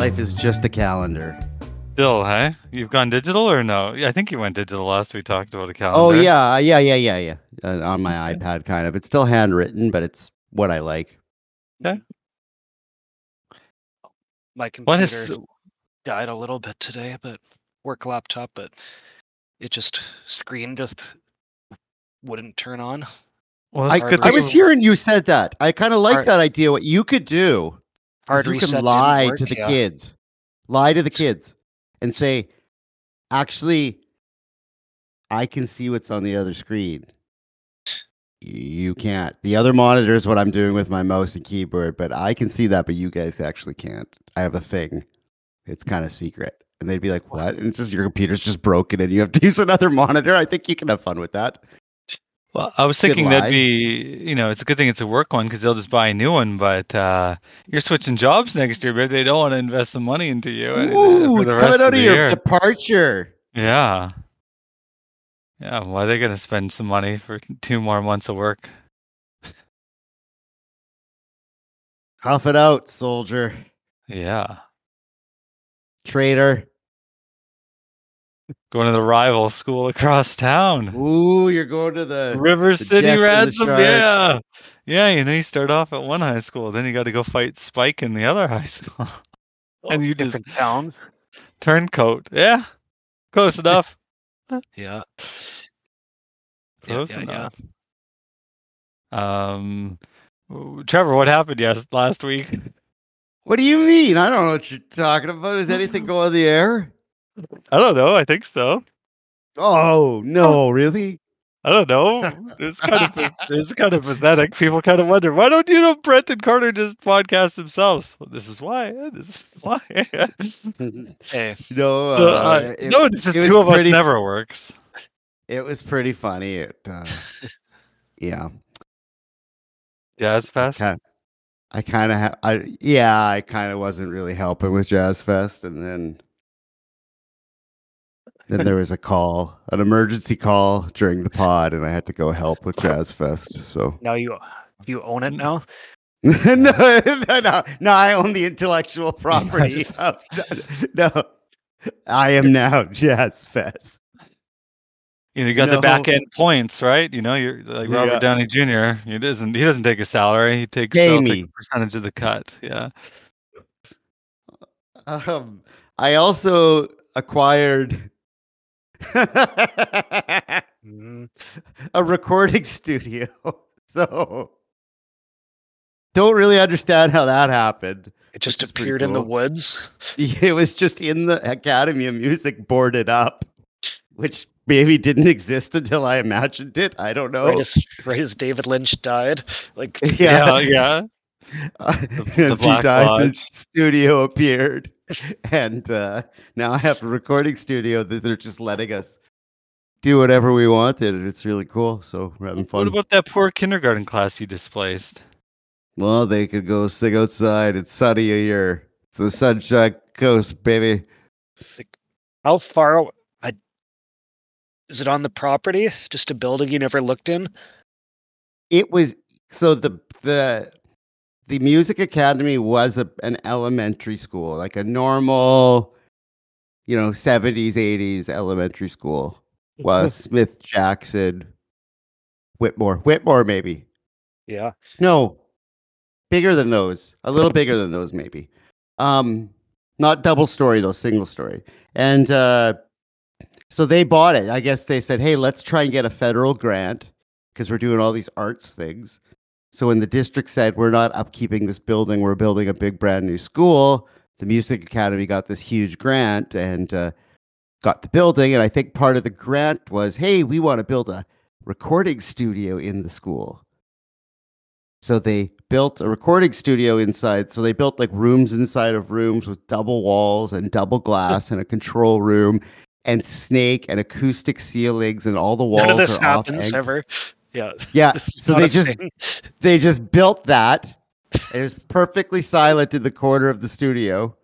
life is just a calendar. Still, hey? You've gone digital or no? Yeah, I think you went digital last we talked about a Oh calendar. yeah. On my iPad, kind of. It's still handwritten, but it's what I like. Okay. My What computer is died a little bit today, but work laptop, but screen just wouldn't turn on. well, I, that's good I thing was hearing you said that. I kind of like Hard- that idea. What you could do Hard is you reset can didn't lie work, to the yeah. kids. Lie to the kids and say, actually, I can see what's on the other screen. You can't. The other monitor is what I'm doing with my mouse and keyboard, but I can see that, but you guys actually can't. I have a thing. It's kind of secret. And they'd be like, what? And it's just your computer's just broken and you have to use another monitor. I think you can have fun with that. Well, I was Good thinking lie. that'd be, it's a good thing it's a work one because they'll just buy a new one. But you're switching jobs next year, but they don't want to invest some money into you Ooh, for it's the coming rest out of of the your year. departure. Yeah. Yeah. Why are they going to spend some money for 2 more months of work? Huff it out, soldier. Yeah. Traitor. Going to the rival school across town. Ooh, you're going to the River the City Jets and the Ransom. Sharks. Yeah. Yeah. You start off at one high school, then you got to go fight Spike in the other high school. And you just different towns. turncoat. Yeah. Close enough. Yeah. Close yeah. enough. Trevor, what happened last week? What do you mean? I don't know what you're talking about. Is anything go on the air? I don't know. I think so. Oh no, really? I don't know. It's kind of pathetic. People kind of wonder, why don't Brent and Carter just podcast themselves? Well, this is why. No, It's just it two was of us pretty- never works. It was pretty funny. Yeah. Jazz Fest. I kind of wasn't really helping with Jazz Fest, and then there was an emergency call during the pod, and I had to go help with Jazz Fest. So Now you own it now? no, I own the intellectual property. No, I am now Jazz Fest. You got the back end points, right? You're like Robert Yeah. Downey Jr. He doesn't take a salary. He takes Pay a me. percentage of the cut. Yeah. I also acquired Mhm. a recording studio. So don't really understand how that happened. It just Which is pretty appeared in the cool. woods. It was just in the Academy of Music boarded up, which maybe didn't exist until I imagined it. I don't know. Right as David Lynch died. Like Yeah. As the he Black died, the Lodge. studio appeared. And now I have a recording studio that they're just letting us do whatever we wanted. And it's really cool. So we're having fun. What about that poor kindergarten class you displaced? Well, they could go sing outside. It's sunny a year. It's the Sunshine Coast, baby. how far is it on the property? Just a building you never looked in? It was so the Music Academy was an elementary school, like a normal, 70s, 80s elementary school. Was Smith, Jackson, Whitmore, maybe. Yeah. No, bigger than those. A little bigger than those, maybe. Not double story though, single story. And so they bought it. I guess they said, "Hey, let's try and get a federal grant because we're doing all these arts things." So when the district said, "We're not upkeeping this building, we're building a big brand new school," the Music Academy got this huge grant and got the building. And I think part of the grant was, "Hey, we want to build a recording studio in the school." So they built a recording studio inside. So they built like rooms inside of rooms with double walls and double glass and a control room and snake and acoustic ceilings, and all the walls None of this are off happens angle. ever. Yeah. Yeah. This is So not they a just thing. they just built that. It was perfectly silent in the corner of the studio.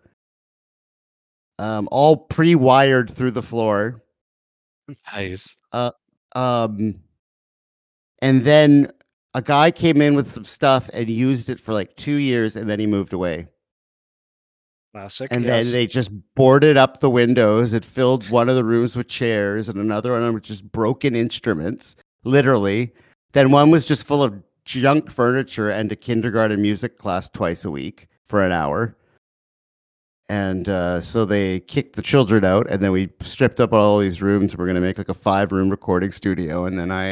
All pre-wired through the floor. Nice. And then a guy came in with some stuff and used it for like 2 years, and then he moved away. Classic. And yes. then they just boarded up the windows. It filled one of the rooms with chairs and another one with just broken instruments, literally. Then one was just full of junk furniture and a kindergarten music class twice a week for an hour. And so they kicked the children out, and then we stripped up all these rooms. We're going to make like a 5-room recording studio. And then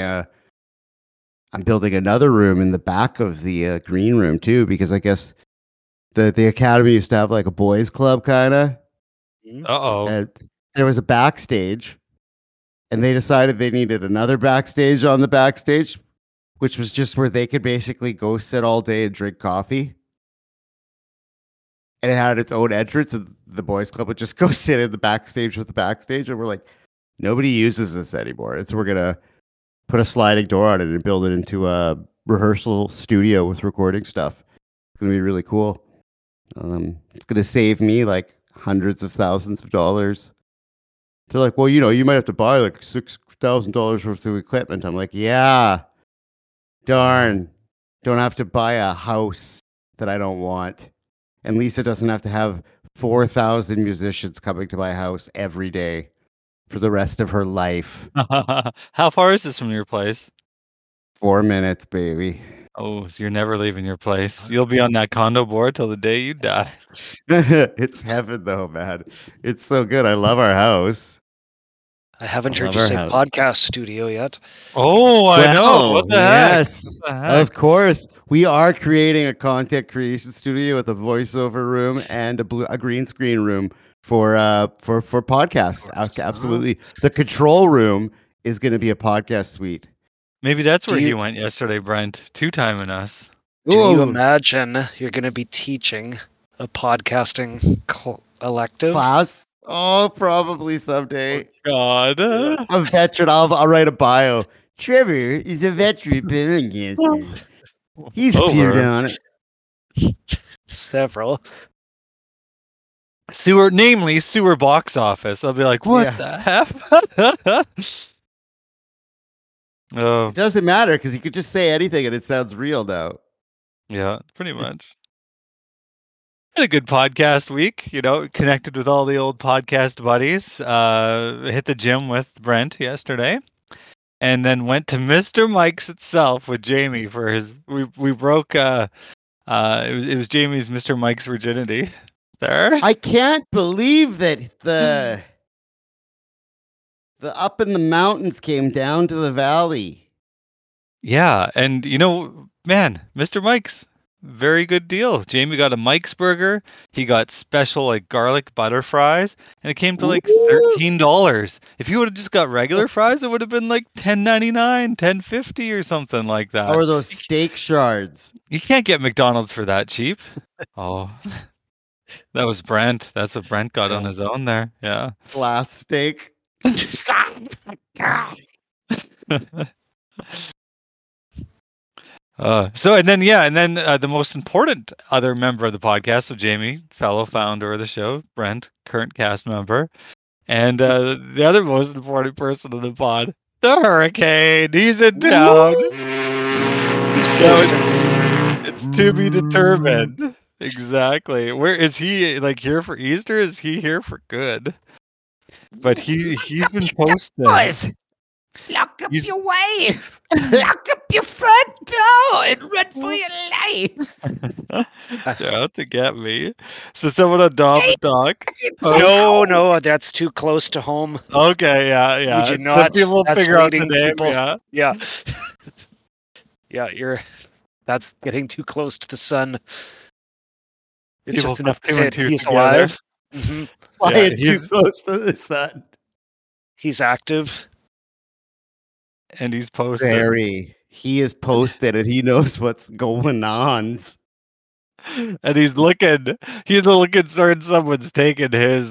I'm building another room in the back of the green room too, because I guess the academy used to have like a boys club kind of. Uh-oh. And there was a backstage, and they decided they needed another backstage on the backstage, which was just where they could basically go sit all day and drink coffee. And it had its own entrance, and the boys club would just go sit in the backstage with the backstage. And we're like, nobody uses this anymore. We're going to put a sliding door on it and build it into a rehearsal studio with recording stuff. It's going to be really cool. It's going to save me like hundreds of thousands of dollars. They're like, well, you might have to buy like $6,000 worth of equipment. I'm like, yeah, darn. Don't have to buy a house that I don't want. And Lisa doesn't have to have 4,000 musicians coming to my house every day for the rest of her life. How far is this from your place? 4 minutes, baby. Oh, so you're never leaving your place. You'll be on that condo board till the day you die. It's heaven, though, man. It's so good. I love our house. I haven't I heard love you our say house. podcast studio yet. Oh, I know. What the heck? Yes, What the heck? of course. We are creating a content creation studio with a voiceover room and a green screen room for podcasts. Absolutely. The control room is going to be a podcast suite. Maybe that's where Do he you- went yesterday, Brent. 2-timing us. Do you Ooh, imagine you're going to be teaching a podcasting elective? class? Oh, probably someday. God. A veteran. I'll write a bio. Trevor is a veteran billing cancer. He's appeared Over. on it. Several. Sewer box office. I'll be like, what Yeah. the heck? Oh, It doesn't matter because you could just say anything and it sounds real now. yeah, pretty much. Had a good podcast week, connected with all the old podcast buddies. Hit the gym with Brent yesterday. And then went to Mr. Mike's itself with Jamie for his. We broke. It was Jamie's Mr. Mike's virginity. There. I can't believe that the up in the mountains came down to the valley. Yeah, and man, Mr. Mike's, very good deal. Jamie got a Mike's burger. He got special like garlic butter fries, and it came to like $13. If you would have just got regular fries, it would have been like $10.99, $10.50 or something like that. Or those steak shards. You can't get McDonald's for that cheap. Oh, that was Brent. That's what Brent got on his own there. Yeah. Glass steak. And then the most important other member of the podcast, so Jamie, fellow founder of the show, Brent, current cast member, and the other most important person in the pod, the Hurricane. He's in town. It's to be determined. Exactly. Where is he? Like here for Easter? Is he here for good? But he's been posting. Boys, lock up your wife, lock up your front door, and run for your life. They're out to get me. So someone on Dom and Doc. No, that's too close to home. Okay, yeah. do So not- people that's figure out the leading name. people- Yeah. Yeah, that's getting too close to the sun. It's People just enough put two to and say two he's together. alive. hmm Why Yeah, it's too he's- close to the sun? He's active. And he's posted. Very. He is posted and he knows what's going on. And he's looking a little concerned someone's taken his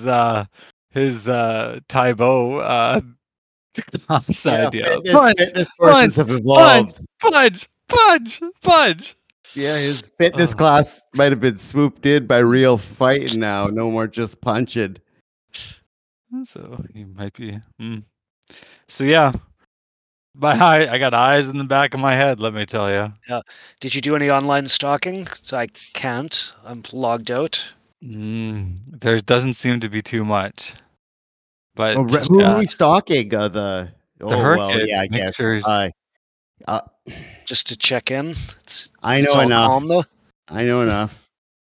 Tybo class idea. Fitness courses have evolved. Punch. Yeah, his fitness class might have been swooped in by real fighting now. No more just punching. So he might be. So yeah, I got eyes in the back of my head. Let me tell you. Did you do any online stalking? I can't. I'm logged out. There doesn't seem to be too much. But Who are we stalking? the Hurricane I guess. mixtures. Just to check in. I It's know all enough. calm, though. I know enough.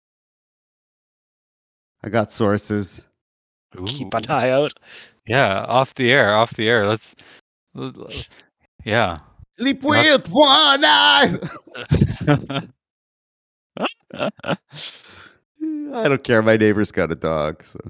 I got sources. Keep an eye out. Yeah, off the air. Let's. Yeah. Sleep with one eye. I don't care. My neighbor's got a dog, so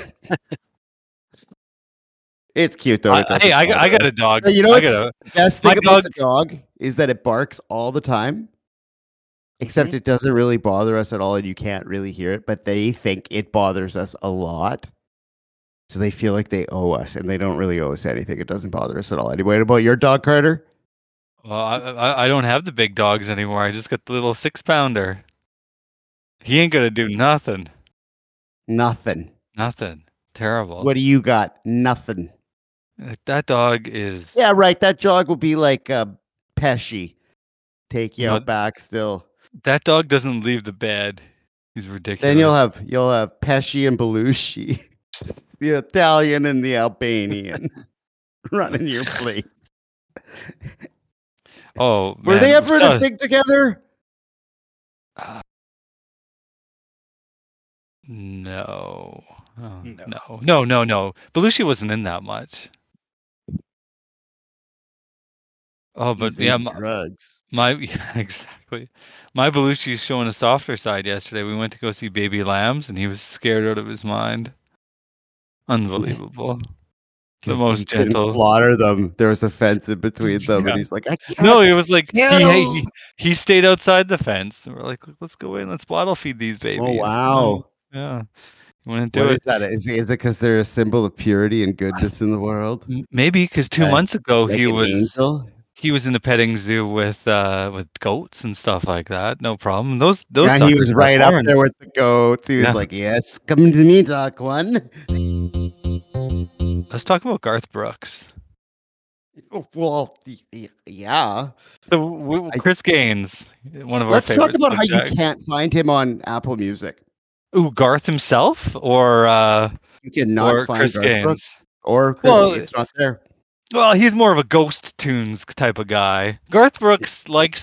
it's cute though. Hey, I got a dog. You know what's the best thing about the dog is that it barks all the time, except it doesn't really bother us at all, and you can't really hear it. But they think it bothers us a lot, so they feel like they owe us, and they don't really owe us anything. It doesn't bother us at all. Anyway, what about your dog, Carter? Well, I don't have the big dogs anymore. I just got the little 6-pounder. He ain't gonna do nothing. Nothing. Terrible. What do you got? Nothing. That dog is. Yeah, right. That dog will be like Pesci. Take you out back still. That dog doesn't leave the bed. He's ridiculous. Then you'll have Pesci and Belushi, the Italian and the Albanian, running your place. Oh, man. Were they ever in a thing together? No. Oh, no. Belushi wasn't in that much. Oh, but drugs. Exactly. My Belushi's showing a softer side yesterday. We went to go see Baby Lambs, and he was scared out of his mind. Unbelievable. The most gentle. Slaughter them. There was a fence in between them, and he's like, "I can't." No, it was like he stayed outside the fence, and we're like, "Let's go in. Let's bottle feed these babies." Oh wow! Yeah. What is that? Is it because they're a symbol of purity and goodness in the world? Maybe because 2 months ago like he was in the petting zoo with goats and stuff like that. No problem. Those he was right up there with the goats. He was like, "Yes, come to me, Doc One." Let's talk about Garth Brooks. Well, yeah. So Chris Gaines, one of our favorites. Let's talk about how you can't find him on Apple Music. Ooh, Garth himself, or you cannot find Chris Gaines, Brooks, or it's not there. Well, he's more of a Ghost Tunes type of guy. Garth Brooks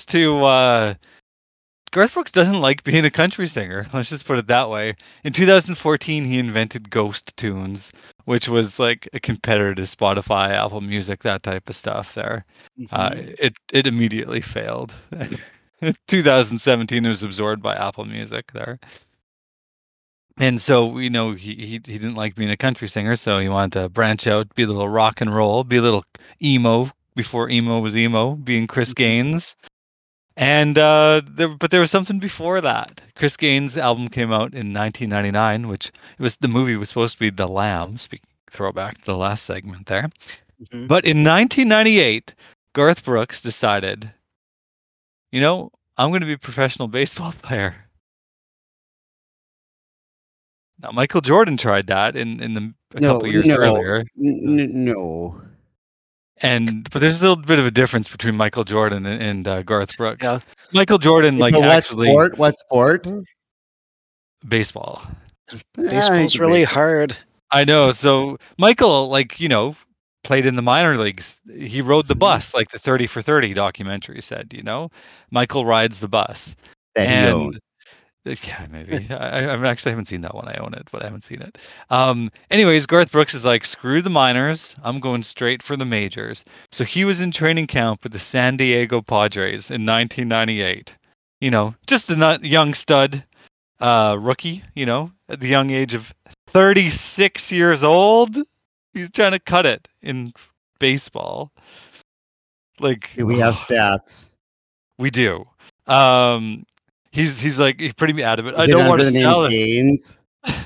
Garth Brooks doesn't like being a country singer. Let's just put it that way. In 2014, he invented Ghost Tunes, which was like a competitor to Spotify, Apple Music, that type of stuff there. It immediately failed. 2017, it was absorbed by Apple Music there. And so, he didn't like being a country singer, so he wanted to branch out, be a little rock and roll, be a little emo before emo was emo, being Chris Gaines. And but there was something before that. Chris Gaines' album came out in 1999, the movie was supposed to be The Lamb. Throwback to the last segment there. But in 1998, Garth Brooks decided, I'm going to be a professional baseball player. Now, Michael Jordan tried that a couple years earlier. No. But there's a little bit of a difference between Michael Jordan and Garth Brooks. Yeah. Michael Jordan, what sport? Baseball. Baseball's really hard. I know. So Michael, played in the minor leagues. He rode the bus, like the 30 for 30 documentary said. Michael rides the bus. That he owned. Yeah, maybe. I actually haven't seen that one. I own it, but I haven't seen it. Anyways, Garth Brooks is like, screw the minors. I'm going straight for the majors. So he was in training camp with the San Diego Padres in 1998. Just a young stud rookie, at the young age of 36 years old. He's trying to cut it in baseball. Do we have stats? We do. He's pretty adamant. I don't want to sell it.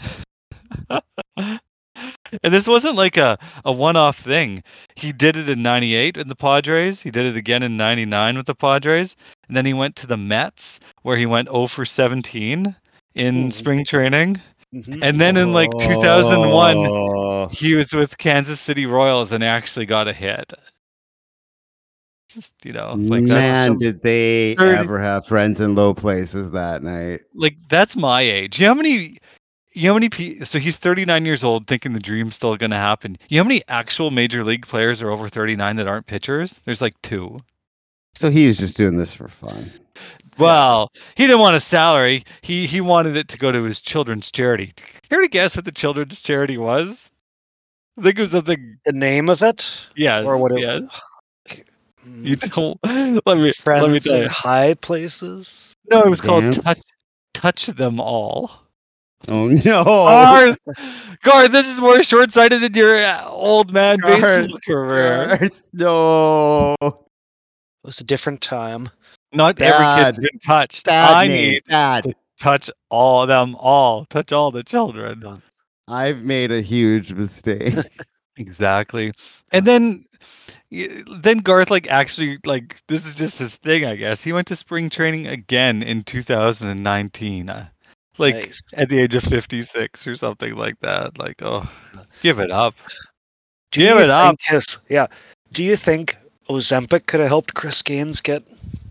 And this wasn't like a one-off thing. He did it in 98 in the Padres. He did it again in 99 with the Padres. And then he went to the Mets, where he went 0 for 17 in spring training. And then in 2001, he was with Kansas City Royals and actually got a hit. Just, did they ever have friends in low places that night? That's my age. You know how many You know how many so he's 39 years old thinking the dream's still going to happen. You know how many actual major league players are over 39 that aren't pitchers? There's like 2. So he was just doing this for fun. Well, he didn't want a salary. He wanted it to go to his children's charity. Care to guess what the children's charity was? I think it was something. The name of it? Yes. Or what it yes. Hmm. You don't. Let me Friends tell in you. high places? No, it was called Dance? Touch Them All. Oh no! Garth, this is more short-sighted than your old man Garth, baseball career. Garth, no! It was a different time. Not every kid's Bad. been touched. Bad I name. need Bad. to touch all them all. Touch all the children. I've made a huge mistake. Exactly. And then Garth actually this is just his thing, I guess. He went to spring training again in 2019. Nice. At the age of 56 or something like that. Give it up. Do Give you it up. think do you think Ozempic could have helped Chris Gaines get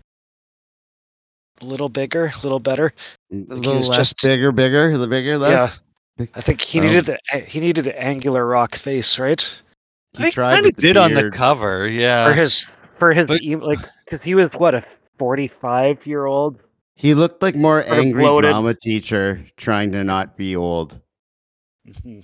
a little bigger, a little better? A he little was less just- bigger, less. I think he Oh. needed an angular rock face, right? He I tried kind of with the did on the beard. cover, yeah. For his But- because he was what, a 45-year-old. He looked like more Sort of angry bloated. drama teacher trying to not be old. Mhm.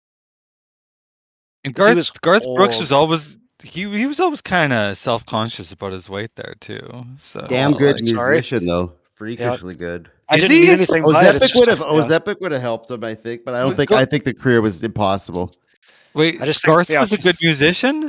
And He was Garth Brooks old. was always he was always kind of self-conscious about his weight there too. So Damn good sorry. musician though, freakishly good. I Is didn't he? mean anything by it. It's Ozempic would have helped him, I think, but I don't But think. Gar- I think the career was impossible. Wait, I just think- Garth yeah. was a good musician?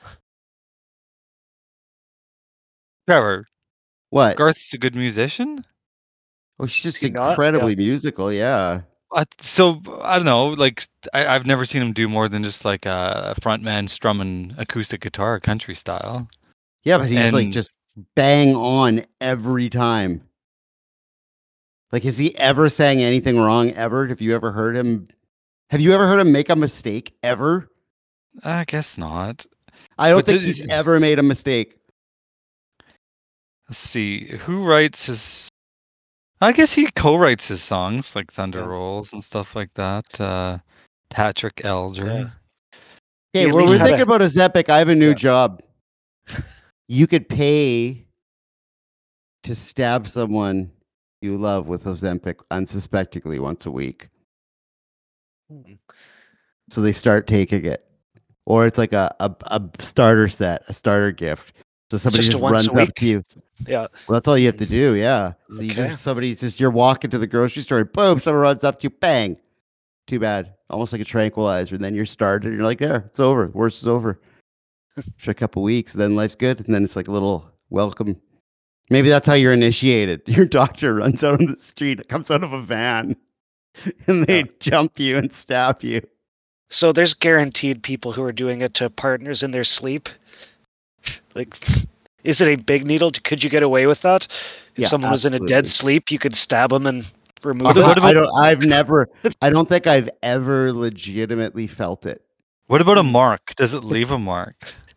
Trevor, What? Garth's a good musician? Oh, she's just He not? incredibly musical. Yeah. So I don't know. I've never seen him do more than just a front man strumming acoustic guitar, country style. Yeah, but he's And- just bang on every time. Has he ever sang anything wrong ever? Have you ever heard him make a mistake ever? I guess not. I don't But think this- he's ever made a mistake. Let's see who writes his. I guess he co-writes his songs like Thunder Yeah. Rolls and stuff like that. Patrick Elger. Yeah. Okay, at when least we're had thinking a- about his epic, I have a new Yeah. job. You could pay to stab someone you love with Ozempic unsuspectingly once a week. So they start taking it. Or it's like a starter set, a starter gift. So somebody just just a once a runs up week? to you. Yeah. Well, that's all you have to do, yeah. So Okay. you're walking to the grocery store, and boom, someone runs up to you, bang. Too bad. Almost like a tranquilizer. And then you're started, and you're like, there, it's over. Worst is over. For a couple weeks, then life's good. And then it's like a little welcome. Maybe that's how you're initiated. Your doctor runs out on the street, comes out of a van, and they jump you and stab you. So there's guaranteed people who are doing it to partners in their sleep. Is it a big needle? Could you get away with that? If Yeah, someone was in a dead absolutely. sleep, you could stab them and remove What it. about- I don't think I've ever legitimately felt it. What about a mark? Does it leave a mark?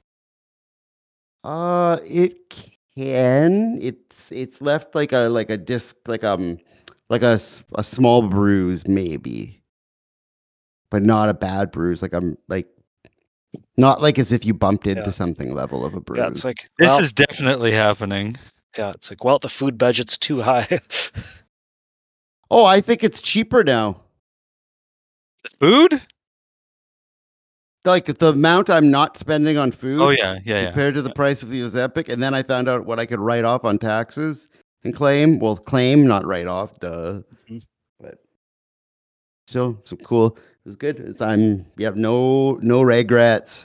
It can. It's left like a disc, a small bruise maybe, but not a bad bruise. Not like as if you bumped into Yeah. something level of a bruise. Yeah, it's like This well, is definitely happening. the food budget's too high. Oh, I think it's cheaper now. Food? Like the amount I'm not spending on food. Oh yeah. Compared to the price of the Ozempic, and then I found out what I could write off on taxes and claim. Well, claim, not write off. Duh. Mhm. But still, so cool. It was good. No regrets.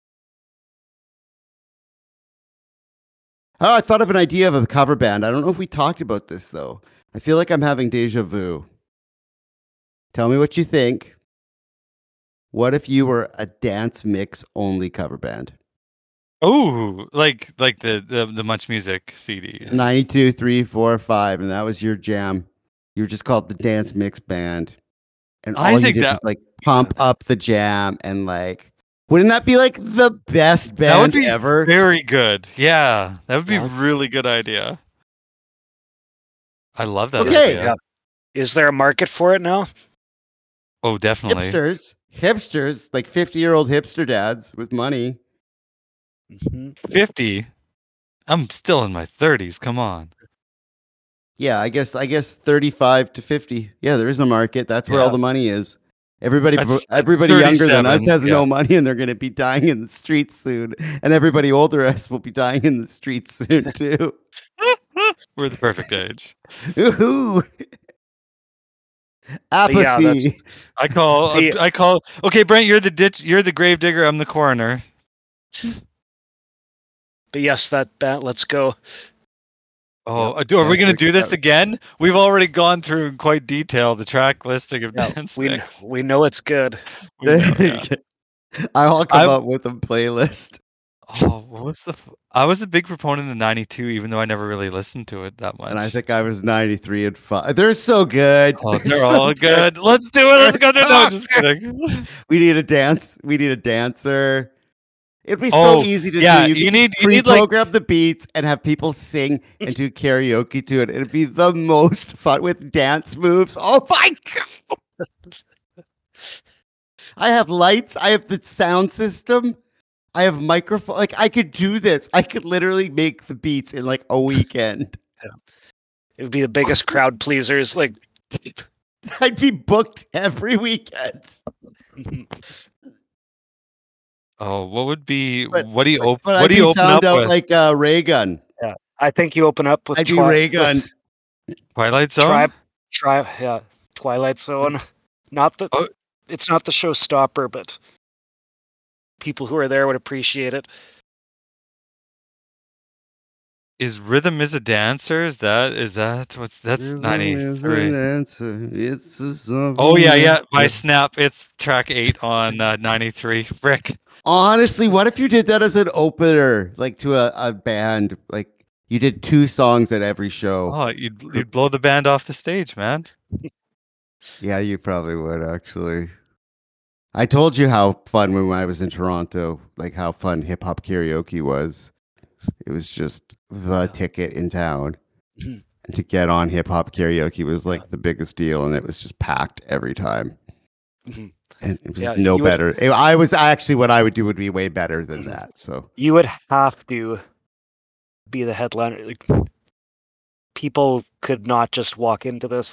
Oh, I thought of an idea of a cover band. I don't know if we talked about this though. I feel like I'm having deja vu. Tell me what you think. What if you were a dance mix only cover band? Oh, like the Much Music CD. 92, 3, 4, 5, and that was your jam. You were just called the Dance Mix Band. And all I you think did that- was pump up the jam and wouldn't that be the best band That would be ever? very good. Yeah, that would be Yeah. a really good idea. I love that Okay. idea. Yeah. Is there a market for it now? Oh, definitely. Hipsters, like 50-year-old hipster dads with money. Mhm. 50. I'm still in my 30s. Come on. Yeah, I guess 35 to 50. Yeah, there is a market. That's where all Yeah. the money is. Everybody That's younger than us 37, has yeah. no money, and they're going to be dying in the streets soon. And everybody older us will be dying in the streets soon too. We're the perfect age. Ooh. But yeah, Apathy. I call. Okay, Brent, you're the ditch. You're the grave digger. I'm the coroner. But yes, that band. Let's go. Oh, Yep. are we going to That's do this okay. again? We've already gone through in quite detail the track listing of Yeah, dance we mix. we know it's good. We know, yeah. I'll come I've- up with a playlist. Oh, what was I was a big proponent of 92, even though I never really listened to it that much. And I think I was 93 and 5. They're so good. Oh, they're so all good. Let's do it. Let's go. They're No, so just kidding. We need a dance. We need a dancer. It'd be Oh, so easy to yeah, do. you could need- just you need, like- pre-program the beats and have people sing and do karaoke to it. It'd be the most fun with dance moves. Oh my god! I have lights. I have the sound system. I have microphone. Like I could do this. I could literally make the beats in like a weekend. It would be the biggest crowd pleasers. Like, I'd be booked every weekend. Oh, what would be? But- What do you open? But What I'd do be you open found up out with? like Ray Gun. I think you open up with I'd be Ray Gun. Twilight Zone. Twilight Zone. Not the. Oh. It's not the showstopper, but people who are there would appreciate it. Is Rhythm is a Dancer? Is that what's that's 93? It's a song Oh from yeah. By the- Snap, it's track 8 on 93. Frick. Honestly, what if you did that as an opener, like to a band? Like you did 2 songs at every show. Oh, you'd blow the band off the stage, man. Yeah, you probably would actually. I told you how fun when I was in Toronto, like how fun hip hop karaoke was. It was just the ticket in town. Mhm. And to get on hip hop karaoke was like the biggest deal, and it was just packed every time. Mhm. And it was Yeah, no you would- better. I was actually what I would do would be way better than that. So You would have to be the headliner. Like, people could not just walk into this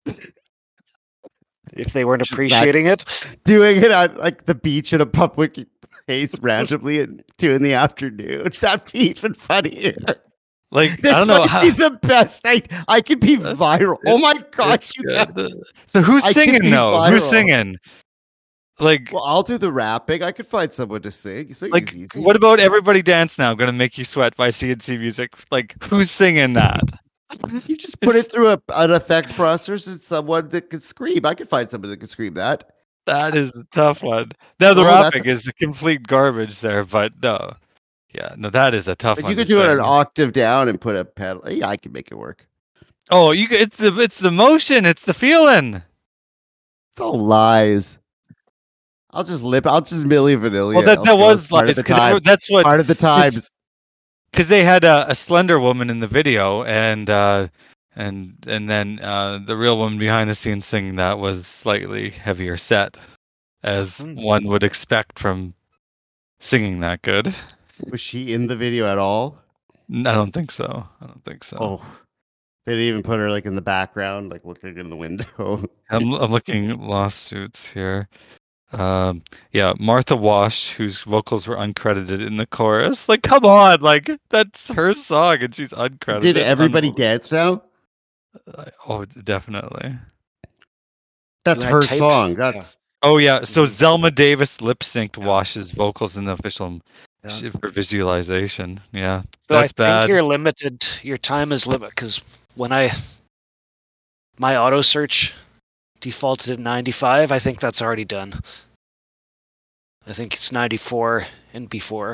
if they weren't Just appreciating it. doing it on like the beach in a public place randomly at 2 p.m. That'd be even funnier. Like This I don't know might how. be the best night. I could be viral. Oh my gosh, It's you good. guys. So who's I could singing be though? Who's viral. singing? Like, Well, I'll do the rapping. I could find someone to sing. Singing's like, easy. what about Everybody Dance Now? Gonna Make You Sweat by CNC Music? Like, who's singing that? You just put it through an effects processor and someone that could scream. I could find someone that could scream that. That is a tough one. Now the Oh, that's rapping is the complete garbage there, but no, yeah, no, that is a tough But one. you could to do it an sing. octave down and put a pedal. Yeah, I could make it work. Oh, it's the motion, it's the feeling. It's all lies. I'll just Milli Vanilli. Well, that was part like of the time. that's what Part of the times. because they had a slender woman in the video and then the real woman behind the scenes singing that was slightly heavier set, as one would expect from singing that good. Was she in the video at all? I don't think so. Oh, they didn't even put her like in the background, like looking in the window. I'm looking at lawsuits here. Yeah, Martha Wash, whose vocals were uncredited in the chorus. Like, come on, like that's her song and she's uncredited. Did everybody dance now? Oh, definitely. That's When I her type- song. That's Oh yeah, so Zelma Davis lip synced Wash's vocals in the official Yeah. for visualization. Yeah, So that's I bad. think you're limited. Your time is limited because when my auto search defaulted at 95, I think that's already done. I think it's 94 and before.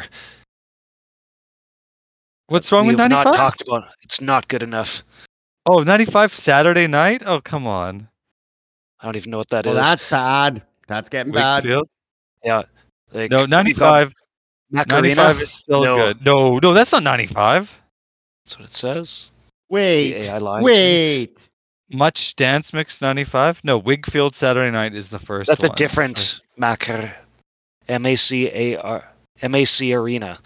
What's wrong We with have not 95? talked about it. It's not good enough. Oh, 95 Saturday night? Oh, come on. I don't even know what that is. well, that's bad. That's getting bad. Wakefield? Yeah. Like, No, we've got 95. Macarena. 95 is still No. good. No, that's not 95. That's what it says. Wait, AI lies. wait. Much Dance Mix 95? No, Wigfield Saturday Night is the first That's one. a different Macar. MAC Arena.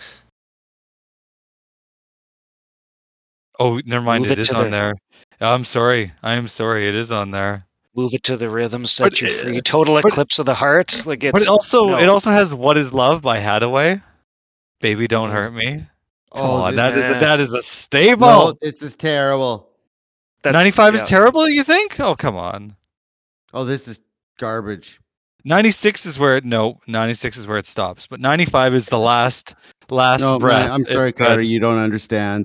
Oh, never mind. Move It it is to on the- there. I'm sorry. I am sorry. It is on there. Move it to the rhythm, set But, you free. Total Eclipse of the Heart. Like it's But it also no. has What Is Love by Hadaway. Baby Don't Mm. Hurt Me. Come Oh, on, this that is a staple. No, this is terrible. 95 is yeah. terrible, you think? Oh, come on. Oh, this is garbage. 96 is where it stops. But 95 is the last No, breath. I'm sorry, It's good. Carter. You don't understand.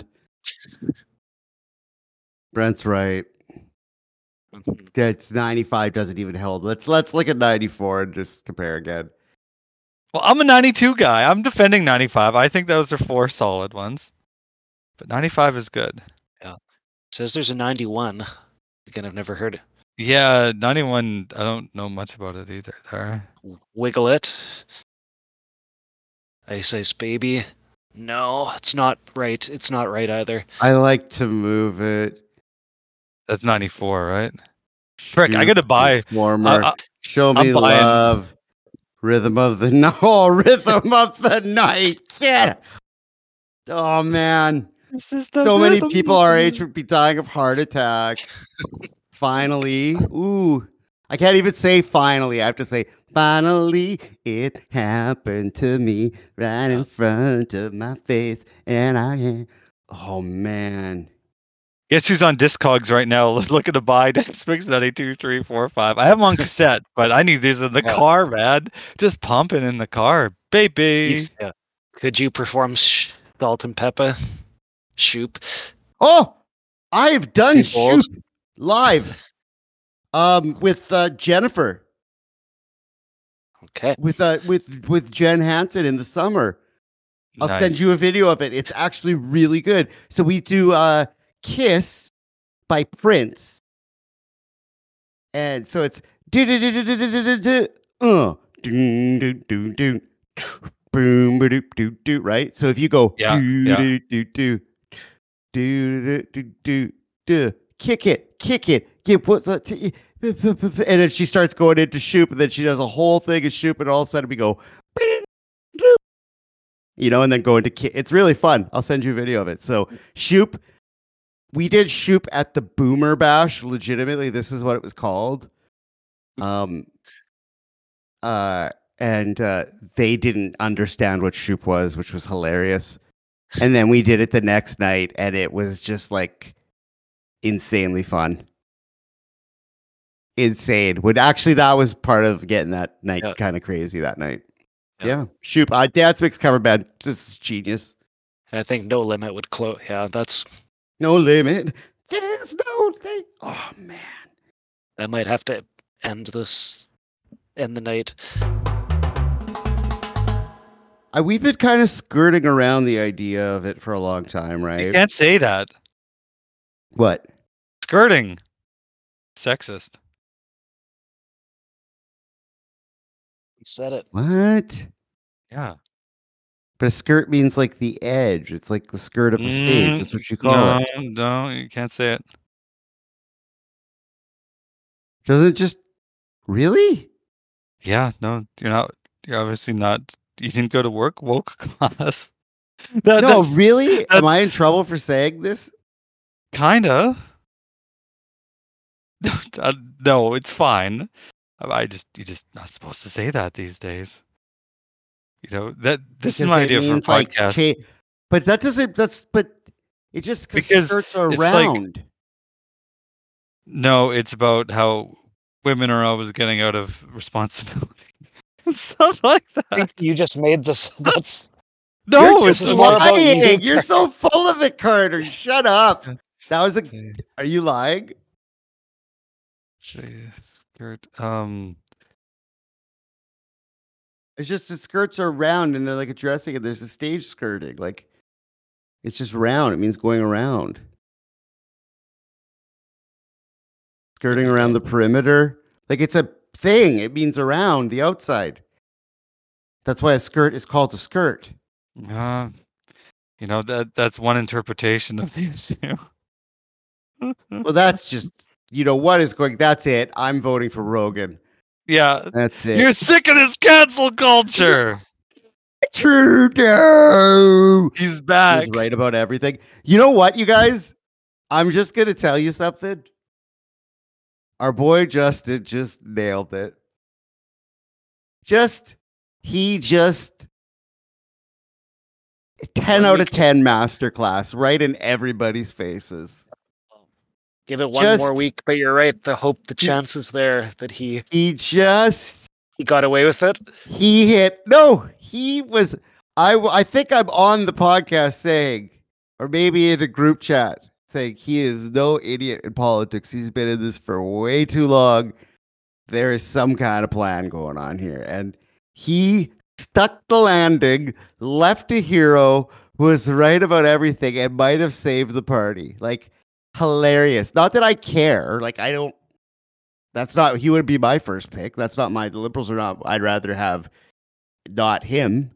Brent's right. Mhm. That's 95 doesn't even hold. Let's look at 94 and just compare again. Well, I'm a 92 guy. I'm defending 95. I think those are 4 solid ones. But 95 is good. Says there's a 91. Again, I've never heard it. Yeah, 91, I don't know much about it either there. Wiggle It. Ice Ice Baby. No, it's not right. It's not right either. I like to move it. That's 94, right? Frick, I Shoot gotta buy. Performer. Show I'm me buying- love. Rhythm of the night. Oh, rhythm of the night. Yeah. Oh man. This is So many people our age would be dying of heart attacks. Finally. Ooh. I can't even say finally. I have to say, finally, it happened to me right in front of my face. And I. Oh, man. Guess who's on Discogs right now? Looking to buy Dance Mix 92, 3, 4, 5. I have them on cassette, but I need these in the Yeah. car, man. Just pumping in the car, baby. Yeah. Could you perform Salt and Pepper? Shoop. Oh, I've done Hey, Bold. Shoot live with Jennifer, Okay. with Jen Hansen in the summer. I'll send you a video of it. It's actually really good. So we do Kiss by Prince. And so it's boom right? So if you go Yeah, kick it, give what's and then she starts going into Shoop, and then she does a whole thing of Shoop, and all of a sudden we go and then go into kick. It's really fun. I'll send you a video of it. So Shoop, we did Shoop at the Boomer Bash. Legitimately, this is what it was called. And they didn't understand what Shoop was, which was hilarious. And then we did it the next night, and it was just like insanely fun. Insane. When actually that was part of getting that night kind of crazy that night. Yeah. Shoop. Dance Mix cover band. Just genius. I think No Limit would close. Yeah, that's. No limit. There's no thing. Oh man. I might have to end the night. We've been kind of skirting around the idea of it for a long time, You right? can't say that. What? Skirting. Sexist. You said it. What? Yeah. But a skirt means like the edge. It's like the skirt of a stage. That's what you call it. No, you can't say it. Doesn't it just really? Yeah, no, you're obviously not. You didn't go to woke class. No, really? Am that's- I in trouble for saying this? Kinda. No, it's fine. You're just not supposed to say that these days. This is Because my it idea for a means, like, podcast. but that doesn't. But it's just Because skirts are it's like- round. No, it's about how women are always getting out of responsibility and stuff like I that. think you just made this. That's No, You're it's just more about lying. using- You're so full of it, Carter. Shut up. That was a. Are you lying? Skirt. It's just the skirts are round and they're like a dressing, and there's a stage skirting. Like it's just round. It means going around. Skirting around the perimeter. Like it's a thing. It means around the outside. That's why a skirt is called a skirt. That's one interpretation of the issue. Well, that's just you know what is going. That's it. I'm voting for Rogan. Yeah. That's it. You're sick of this cancel culture. Trudeau. He's back. He's right about everything. You know what, you guys? I'm just gonna tell you something. Our boy Justin just nailed it. He just 10 out of 10 masterclass right in everybody's faces. Give it one more week, but you're right. The chances there that he got away with it. I think I'm on the podcast saying, or maybe in a group chat saying, he is no idiot in politics. He's been in this for way too long. There is some kind of plan going on here. And he stuck the landing, left a hero, was right about everything, and might have saved the party. Like, hilarious. Not that I care. Like, he would be my first pick. That's not the Liberals are not. I'd rather have not him.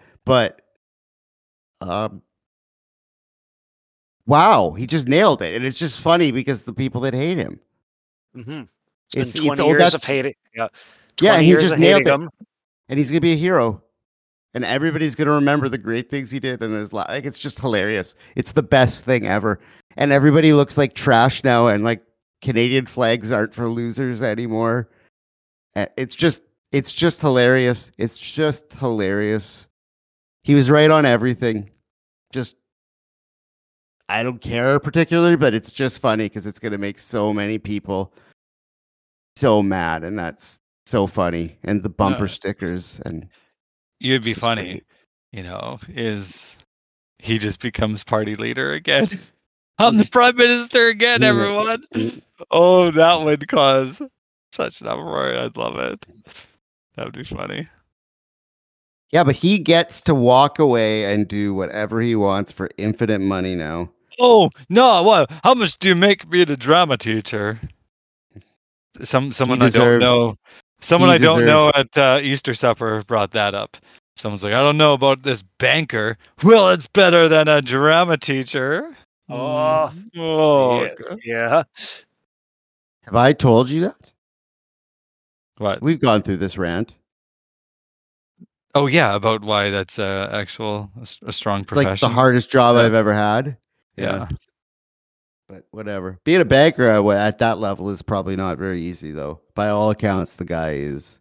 Wow, he just nailed it. And it's just funny because the people that hate him. Mm-hmm. It's 20 years of hating. Yeah, and he just nailed it. And he's going to be a hero. And everybody's going to remember the great things he did in his life. Like, it's just hilarious. It's the best thing ever. And everybody looks like trash now. And like Canadian flags aren't for losers anymore. It's just hilarious. It's just hilarious. He was right on everything. Just, I don't care particularly, but it's just funny because it's going to make so many people so mad. And that's so funny. And the bumper stickers and you'd be funny, great. Is he just becomes party leader again? I'm the prime minister again, everyone. Oh, that would cause such an uproar. I'd love it. That would be funny. Yeah, but he gets to walk away and do whatever he wants for infinite money now. Oh, no. What? How much do you make being a drama teacher? Someone I don't know. Someone I don't know at Easter supper brought that up. Someone's like, I don't know about this banker. Well, it's better than a drama teacher. Oh, yeah. Have I told you that? What? We've gone through this rant. Oh, yeah, about why that's a strong profession. It's like the hardest job I've ever had. Yeah. But whatever. Being a banker at that level is probably not very easy, though. By all accounts, the guy is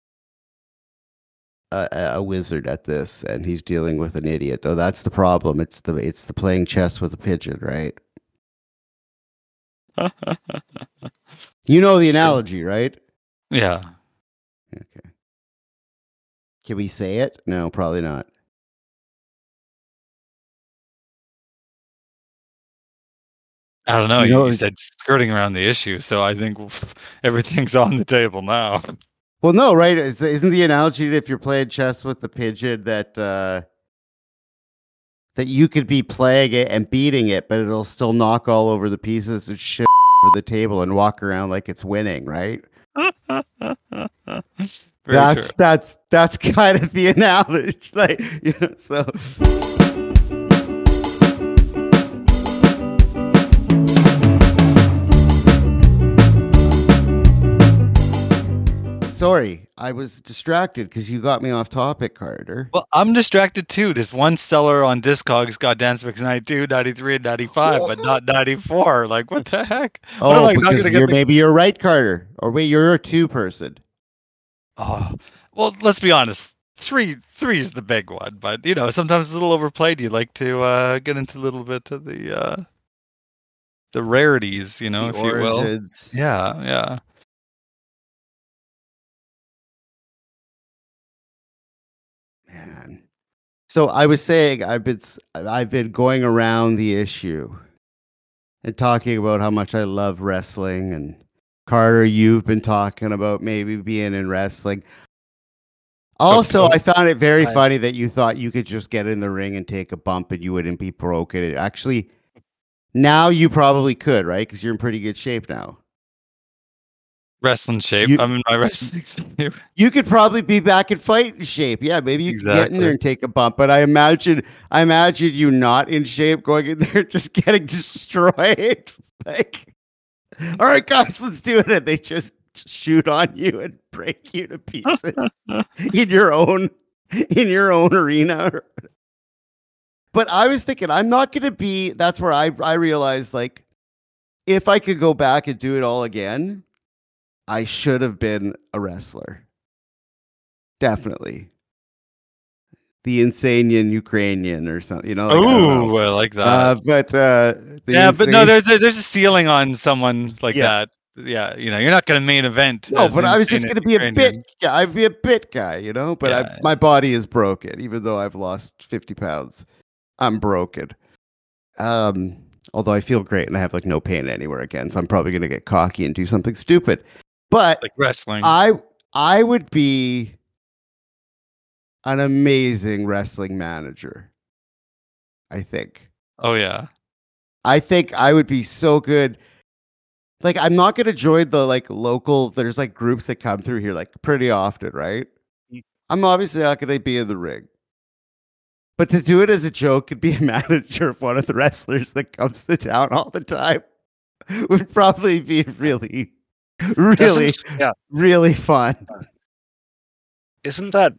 a wizard at this, and he's dealing with an idiot. Though that's the problem. It's the playing chess with a pigeon, right? You know the analogy, right? Yeah. Okay. Can we say it? No, probably not. I don't know. You said skirting around the issue, so I think everything's on the table now. Well, no, right? Isn't the analogy that if you're playing chess with the pigeon that that you could be playing it and beating it, but it'll still knock all over the pieces and shit over the table and walk around like it's winning, right? That's kind of the analogy, like, so. Sorry, I was distracted because you got me off topic, Carter. Well, I'm distracted too. This one seller on Discogs got Dance Mix 92, 93, and 95, but not 94. Like, what the heck? Oh, because maybe you're right, Carter. Or wait, you're a 2 person. Oh, well, let's be honest. Three is the big one, but sometimes it's a little overplayed. You like to get into a little bit of the rarities, if origins. You will. Yeah. Man. So I was saying I've been going around the issue and talking about how much I love wrestling, and Carter, you've been talking about maybe being in wrestling. Also, I found it very funny that you thought you could just get in the ring and take a bump and you wouldn't be broken. Actually, now you probably could, right? Because you're in pretty good shape now. Wrestling shape. I'm in my wrestling shape. You could probably be back in fighting shape. Yeah, maybe you can get in there and take a bump. But I imagine you not in shape going in there just getting destroyed. Like, All right, guys, let's do it. And they just shoot on you and break you to pieces in your own arena. But I was thinking, I'm not going to be. That's where I realized, like, if I could go back and do it all again, I should have been a wrestler. Definitely. The Insanian Ukrainian or something, you know. Like, Ooh, I like that. But no, there's a ceiling on someone like that. Yeah, you know, you're not going to main event. No, as but the I was just Insane going to be a Ukrainian. bit. Yeah, I'd be a bit guy, you know. But my body is broken, even though I've lost 50 pounds. I'm broken. Although I feel great and I have like no pain anywhere again, so I'm probably going to get cocky and do something stupid. But like wrestling. I would be an amazing wrestling manager. I think. Oh yeah. I think I would be so good. Like, I'm not going to join the like local. There's like groups that come through here like pretty often, right? I'm obviously not going to be in the ring, but to do it as a joke and be a manager of one of the wrestlers that comes to town all the time would probably be really, really fun. Isn't that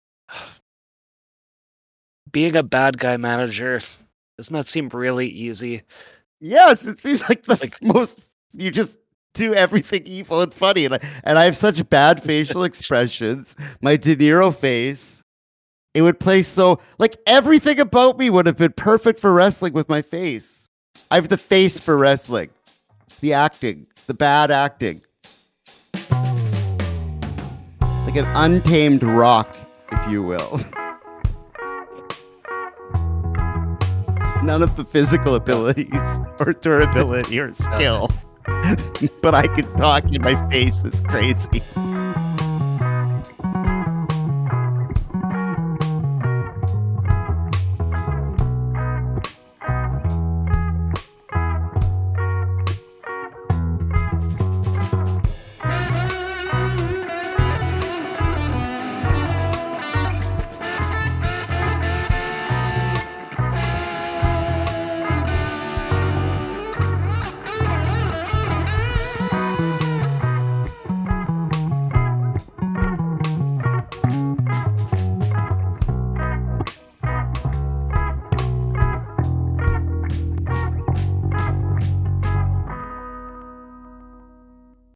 being a bad guy manager? Doesn't that seem really easy? Yes, it seems like the most. You just do everything evil and funny, and I have such bad facial expressions. My De Niro face, it would play so like everything about me would have been perfect for wrestling with my face. I have the face for wrestling, the acting, the bad acting, like an untamed rock, if you will. None of the physical abilities or durability or skill. But I can talk and my face is crazy.